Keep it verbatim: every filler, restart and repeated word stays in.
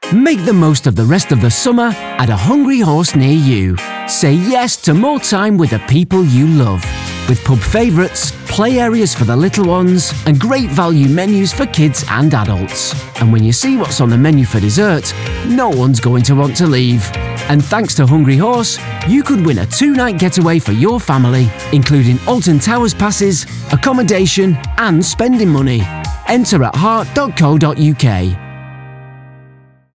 Make the most of the rest of the summer at a Hungry Horse near you. Say yes to more time with the people you love. With pub favourites, play areas for the little ones, and great value menus for kids and adults. And when you see what's on the menu for dessert, no one's going to want to leave. And thanks to Hungry Horse, you could win a two-night getaway for your family, including Alton Towers passes, accommodation and spending money. Enter at heart dot co dot uk.